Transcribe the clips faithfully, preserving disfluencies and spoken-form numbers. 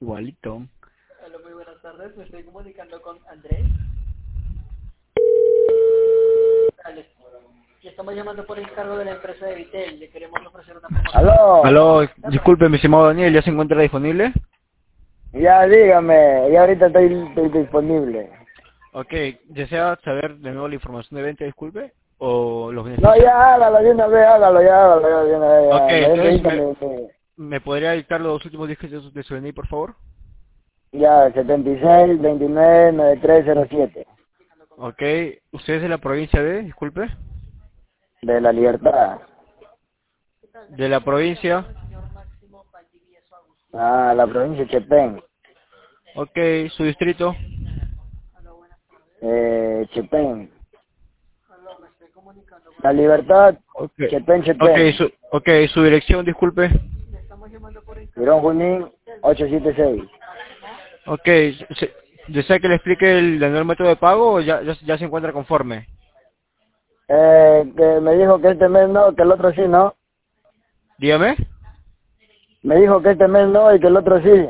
Igualito. Hola, muy buenas tardes. Me estoy comunicando con Andrés. Dale. Le estamos llamando por encargo de la empresa de Vitel. Le queremos ofrecer una promoción. Aló, Aló, disculpe, mi estimado Daniel, ¿ya se encuentra disponible? ya dígame, ya ahorita estoy, estoy disponible. Ok, ¿desea saber de nuevo la información de venta, disculpe? ¿O los No, beneficios? ya hágalo de una vez, hágalo, ya hágalo ya de una vez, Ok, ya. Me entonces, ahorita ¿me, me- me- me podría dictar los dos últimos dígitos de su D N I, por favor? ya, setenta y seis, veintinueve, noventa y tres cero siete, Ok, ¿usted es de la provincia de, disculpe? de la libertad. De la provincia. Ah, la provincia de Chepén, Ok, su distrito. eh, Chepén. La libertad, Ok, Chepén, ok, Chepén. su, okay, su dirección, disculpe. Girón Junín, ochocientos setenta y seis. Ok, se- ¿desea que le explique el, el nuevo método de pago o ya, ya, ya se encuentra conforme? Eh, que me dijo que este mes no, que el otro sí, ¿no? Dígame. Me dijo que este mes no y que el otro sí.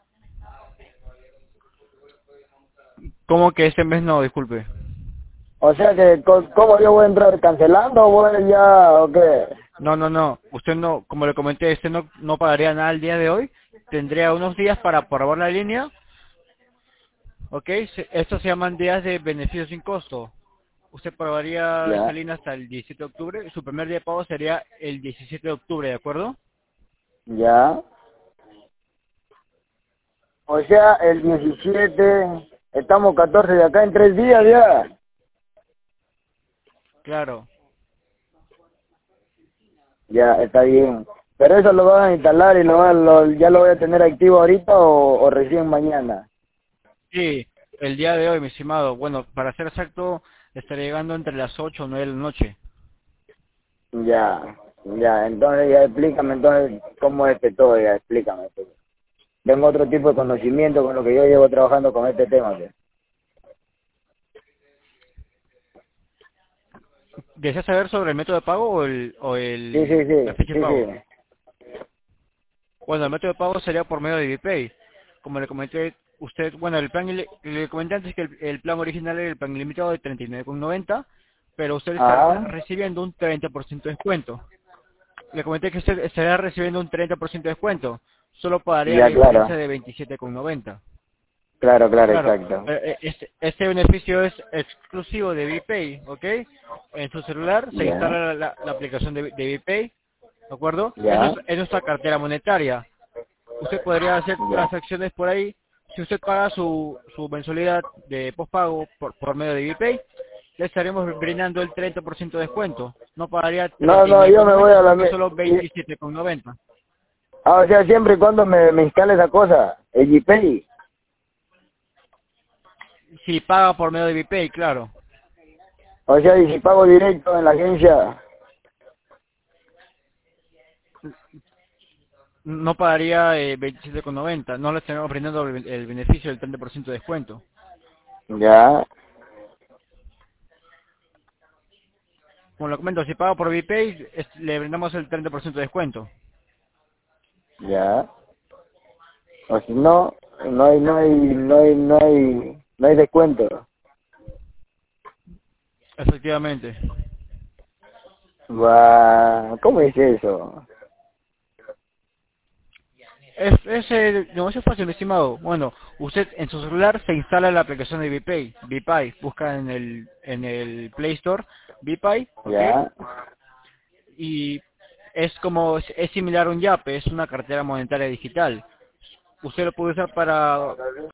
¿Cómo que este mes no? Disculpe. O sea que, co- ¿cómo yo voy a entrar? ¿Cancelando o voy ya o qué? No, no, no. Usted no, como le comenté, usted no, no pagaría nada el día de hoy. Tendría unos días para probar la línea. Ok, se- estos se llaman días de beneficio sin costo. Usted probaría esa Ya, línea hasta el diecisiete de octubre. Su primer día de pago sería el diecisiete de octubre, ¿de acuerdo? ya. O sea, el diecisiete, estamos catorce de acá en tres días ya. Claro. Ya, está bien. Pero eso lo van a instalar y lo, van- lo- ya lo voy a tener activo ahorita o, o recién mañana. Sí, el día de hoy, mi estimado. Bueno, para ser exacto, estaré llegando entre las ocho o nueve de la noche. Ya, ya, entonces ya explícame entonces cómo es que todo, ya explícame. Pues. Tengo otro tipo de conocimiento con lo que yo llevo trabajando con este tema. Pues. ¿Desea saber sobre el método de pago o, el, o Sí, el, sí, la sí, fecha de sí, pago? sí. Bueno, el método de pago sería por medio de VPay. Como le comenté, usted, bueno, el plan, le, le comenté antes que el, el plan original era el plan ilimitado de treinta y nueve con noventa, pero usted estará Ah, recibiendo un treinta por ciento de descuento. Le comenté que usted estará recibiendo un treinta por ciento de descuento. Solo pagaría la ya, diferencia claro. de veintisiete con noventa. Claro, claro, Claro, exacto. eh, eh, este, este beneficio es exclusivo de VPay, ¿ok? En su celular se Ya, instala la, la- la aplicación de, de VPay, ¿de acuerdo? Es, ya, nuestra- es nuestra cartera monetaria. Usted podría hacer ya. transacciones por ahí. Si usted paga su, su mensualidad de postpago por, por medio de VPay, le estaremos brindando el treinta por ciento de descuento. No pagaría No, treinta y no, nueve yo con me voy noventa, a la... sino que me- solo y- veintisiete con noventa. ah, o sea, siempre y cuando me, me instale esa cosa, el GPay. Si paga por medio de VPay, claro. O sea, y si pago directo en la agencia, No pagaría eh, veintisiete con noventa. No le estaremos brindando el, el beneficio del treinta por ciento de descuento. ya, Como lo comento, si paga por VPay, es- le brindamos el treinta por ciento de descuento. ya. O si no, no hay, no hay, no hay, no hay, no hay descuento. Efectivamente. Va, ¿cómo es eso? Es, es el negocio fácil, mi estimado. Bueno, usted en su celular se instala la aplicación de VPay. VPay, busca en el en el Play Store VPay, ¿ok? Ya. Y es como, es similar a un Yape, es una cartera monetaria digital. Usted lo puede usar para